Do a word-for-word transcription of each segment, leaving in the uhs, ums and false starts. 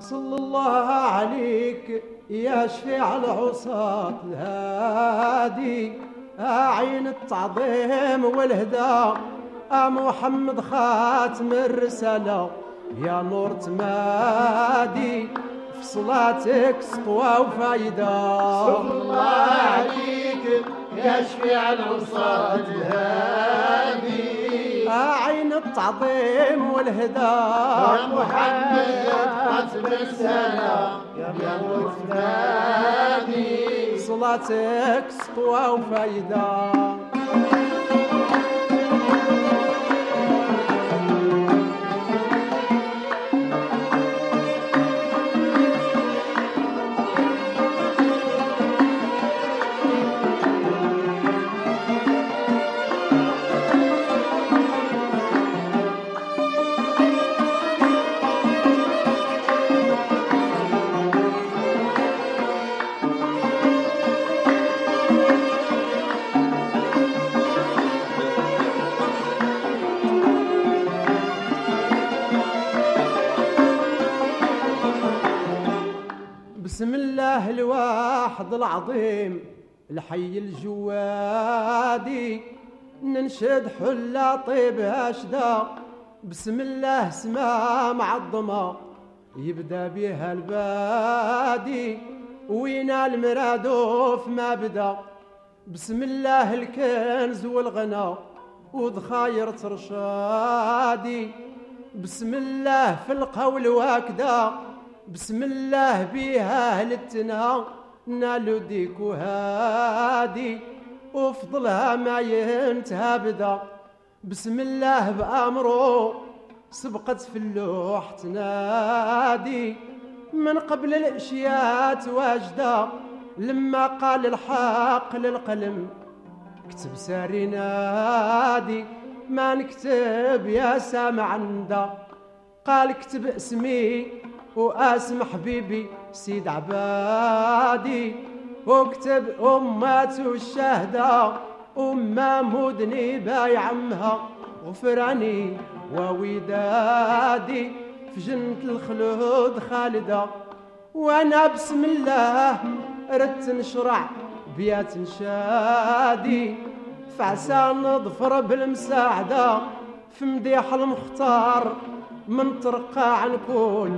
صلى الله عليك يا شفيع العصاة الهادي، عين التعظيم والهدى، محمد خاتم الرسالة يا نور تمادي، في صلاتك سطوى وفايدة. صلى الله عليك يا شفيع العصاة الهادي، عين التعظيم والهدى، يا محمد خاتم الرسالة يا نور تمادي، صلاتك سطوى وفايدة. بسم الله الواحد العظيم الحي الجوادي، ننشد حلة طيب هشدا، بسم الله سما معظمة يبدا بها البادي، وين المراد ما بدا، بسم الله الكنز والغنى وذخاير ترشادي، بسم الله في القول واكدا، بسم الله بها للتنا نالو ديك وهادي، وفضلها ما ينتهى بدا، بسم الله بأمره سبقت في اللوح تنادي، من قبل الاشياء واجدا، لما قال الحق للقلم كتب ساري نادي، ما نكتب يا سامع عندا، قال اكتب اسمي واسم حبيبي سيد عبادي، واكتب أمات الشهداء أمة مدني باي عمها غفراني وودادي، في جنة الخلود خالدة، وانا بسم الله ردت نشرع بيات نشادي، فعسى نظفر بالمساعدة في مديح المختار، من ترقى عن كل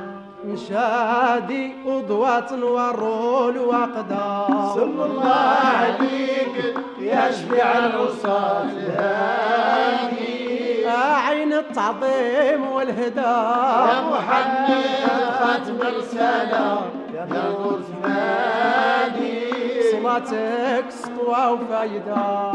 نشادي وضوات والرول وقدا. صلى الله عليك يا شفيع العصاة الهادي، عين التعظيم والهدى، يا محمد خاتم الرسالة يا نور تمادي، صلاتك سطوى وفايدة.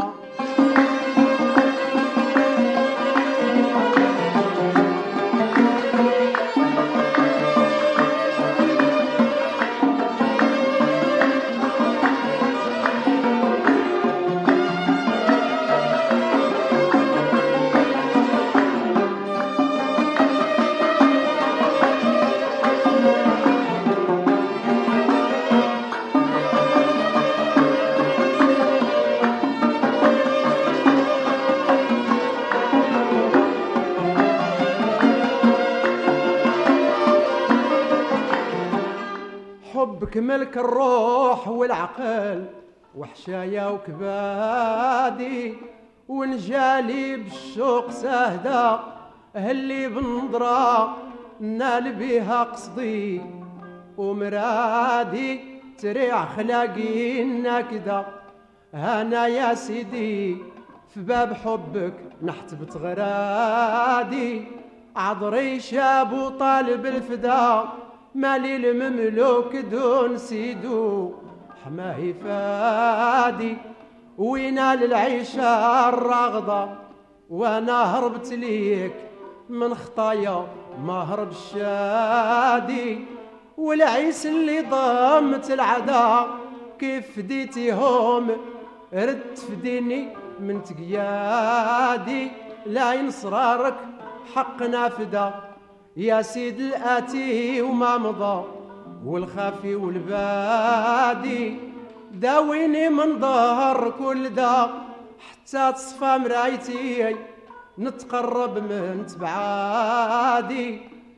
حبك ملك الروح والعقل وحشايا وكبادي، ونجالي بالشوق سهدة اللي بنظرة نال بيها قصدي ومرادي، تريع خلاقي الناكدة، انا يا سيدي في باب حبك نحتبت غرادي، عذري شاب وطالب الفدا، مالي المملوك دون سيدو حماه فادي، وينال العيشة الراغضة، وانا هربت ليك من خطايا ما هرب الشادي، والعيس اللي ضمت العدا كيف فديتيهم رد فديني من تقيادي، لا ينصرارك حق نافده يا سيد الآتي وما مضى، والخافي والبادي داويني من ظهر كل دا، حتى تصفى مرايتي نتقرب من تبعادي،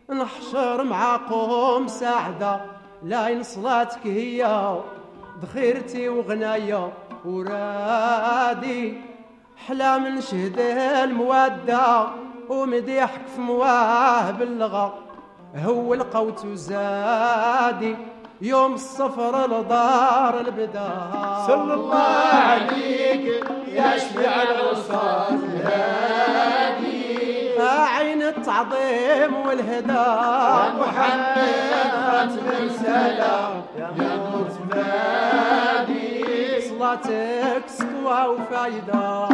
نحشر معاكم ساعدة لاين صلاتك هي ذخيرتي وغنايا ورادي حلا من شهده المودة ومديحك في مواه باللغة هو القوت وزادي يوم السفر لدار البدار. صلى الله عليك يا شفيع العصاة الهادي عين التعظيم والهدى محمد خاتم الرسالة يا نور فادي صلاتك سطوى وفايدة.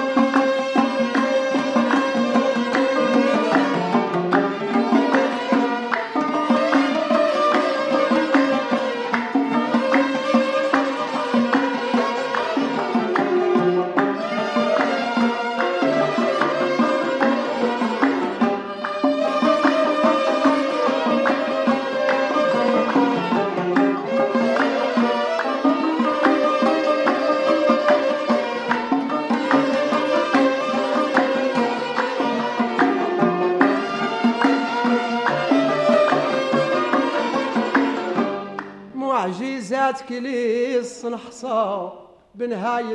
معجزاتك لي نحصى بنهاية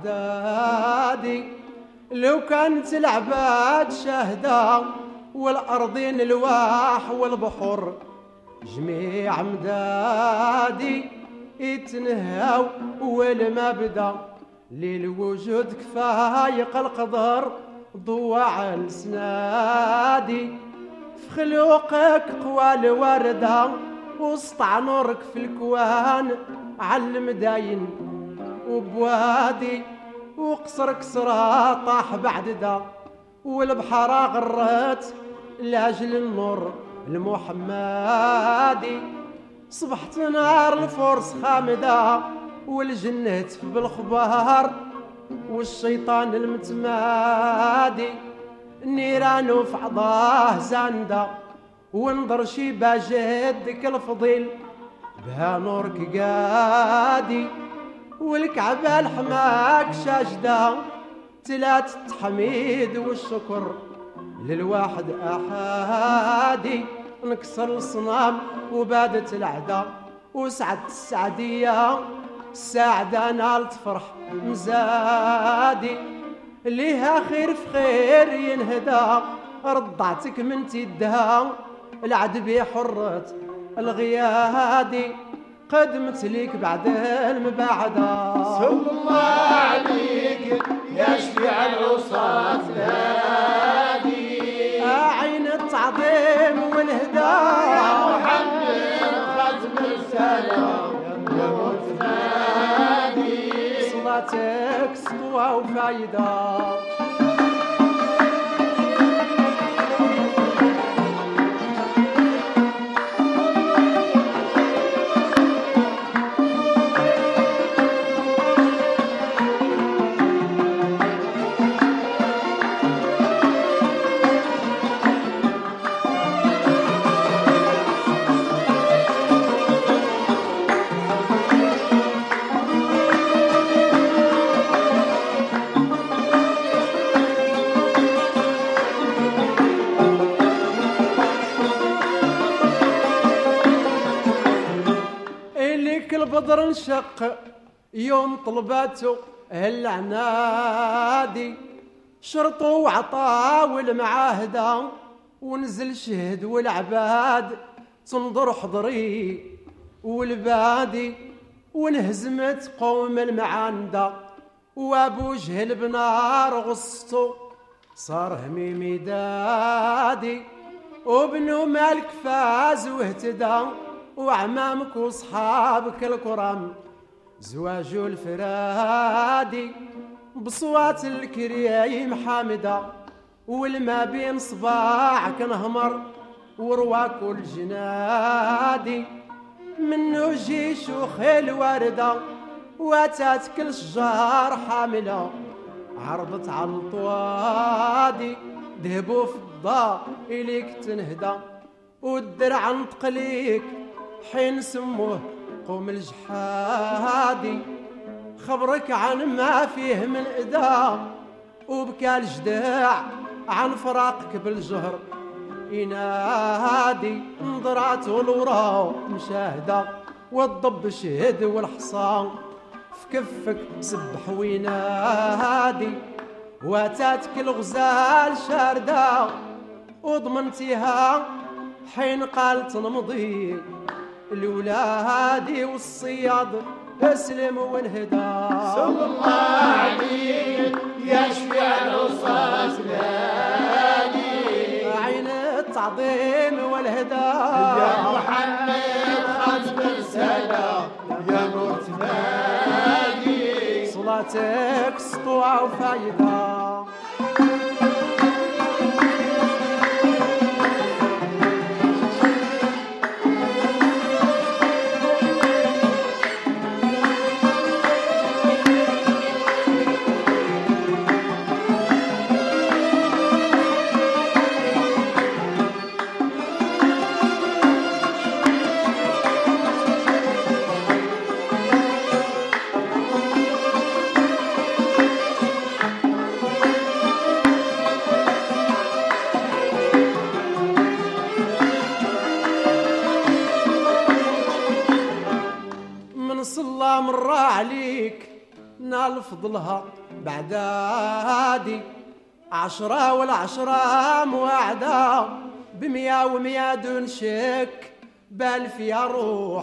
الأعداد لو كانت العباد شاهدة والأرضين الواح والبحر جميع مدادي يتنهاو والمبدا للوجود كفايق القدر ضوع السنادي في خلوقك قوى الوردة وسطع نورك في الكوان علم داين وبوادي وقصرك سرا طاح بعد دا والبحر غرت لاجل النور المحمدي صبحت نار الفرس خامدة والجنة بالخبار والشيطان المتمادي النيران في عضاه زانده ونظر شي باجدك الفضيل بها نورك قادي والكعبة الحماك شاجدة تلات التحميد والشكر للواحد أحادي نكسر الصنام وبادت العدا وسعدت السعدية السعدة نالت فرح مزادي ليها خير في خير ينهدى رضعتك من تدها العدبي حرة الغيادي قدمت ليك بعد المباعدة. صلى الله عليك يا شفيع العصاة الهادي عين التعظيم والهدى يا محمد خاتم الرسالة يا متنادي صلاتك سطوى وفايدة. البدر انشق يوم طلباته هالعنادي شرطوا وعطا والمعاهدة ونزل شهد والعباد تنظر حضري والبادي وانهزمت قوم المعاندة وابو جهل بنار غصته صار هميمي دادي وابنو مالك فاز واهتدى وعمامك وصحابك الكرام زواجو الفرادي بصوات الكريم حامدة والما بين صباعك نهمر ورواك الجنادي منو جيش وخيل واردة واتات كل شجار حاملة عرضت على الطوادي ذهبوا في الضاء إليك تنهدى والدرع نطق ليك حين سموه قوم الجحادي خبرك عن ما فيه من إدام وبكى الجداع عن فراقك بالجهر ينادي نظرات الورا مشاهدة والضب شهد والحصان في كفك سبح وينادي واتاتك الغزال شاردة وضمنتيها حين قالت نمضي الولادي والصياد اسلم وانهدى صلى الله عليك يا شفيع العصاة نادي عين التعظيم والهدى يا محمد ختم الرسالة يا نور تنادي صلاتك سطوع وفايدة صلى مرة عليك نال فضلها بعدادي عشرة والعشرة مواعدة بمية ومية دون شك بألف يا روح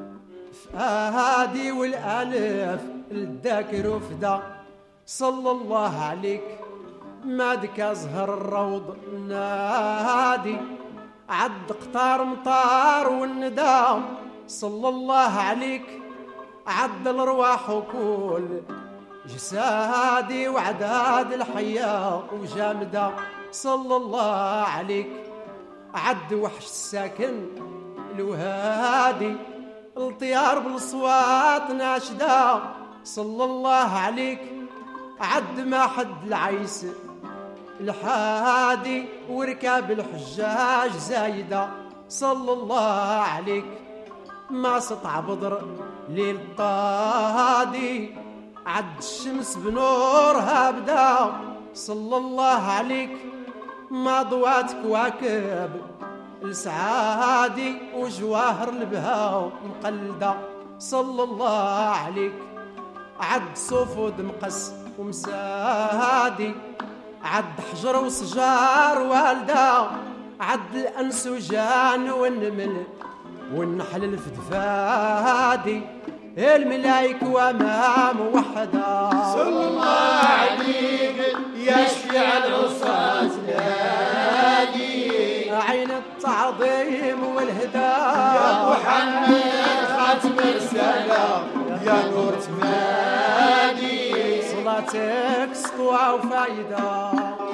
فهادي والألف الذاكر وفدا صلى الله عليك مادك أزهر الروض نادي عد قطار مطار والندى صلى الله عليك عد الارواح وكل جسادي وعداد الحياة وجامدة صلى الله عليك عد وحش الساكن الوهادي الطيار بالصوات ناشدة صلى الله عليك عد ما حد العيس الحادي وركاب الحجاج زايدة صلى الله عليك ما سطع بدر ليل طادي عد الشمس بنورها بدا صلى الله عليك ما ضوات كواكب السعادي وجواهر البهاء مقلدة صلى الله عليك عد صفود مقس ومسادي عد حجر وسجار والدة عد الأنسوجان والنمل والنحل الفدفادي الملايك وامام وحده صلى الله عليك يا شفيع العصاة نادي عين التعظيم والهدى يا محمد ختم الرسالة يا نور تمادي صلاتك سطوع وفايدة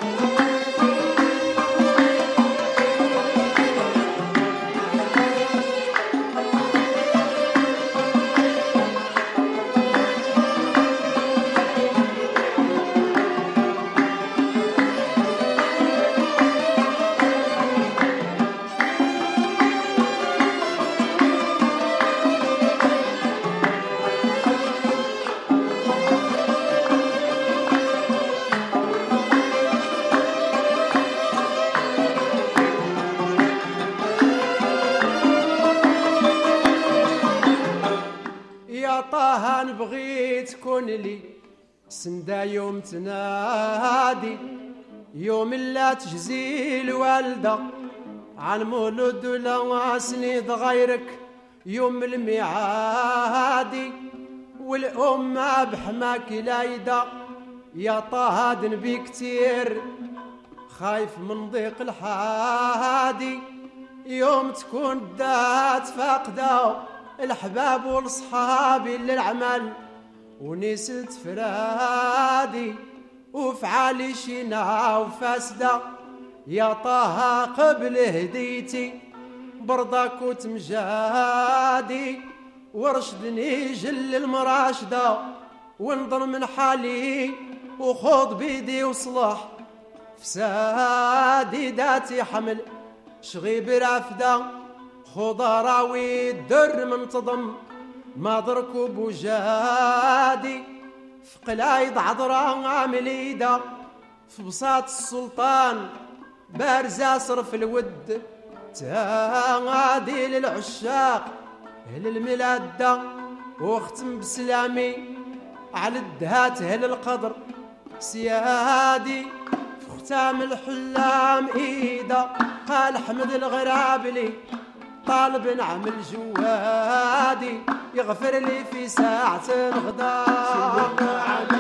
طه نبغي تكون لي سندا يوم تنادي يوم لا تجزي الوالدة عن مولود ولا سنيد غيرك يوم الميعادي والأمة بحماك لايدة يا طه نبي كتير خايف من ضيق الحادي يوم تكون دات فاقدة الحباب والصحاب للعمل ونسلت فرادي وفعالي شينا وفاسدة يا طه قبل هديتي برضاك وتمجادي ورشدني جل المراشدة وانظر من حالي وخوض بيدي وصلح فسادي داتي حمل شغيب رافدة خضراوي الدر منتظم ما ضركب وجادي في قلايد عذراء عامليدة في بساط السلطان بارزة صرف الود تهادي للعشاق أهل الملادة واختم بسلامي على الدهات أهل القدر سيادي في ختام الحلام إيدا قال حمد الغرابلي طالب نعمل جوادي يغفر لي في ساعة غدا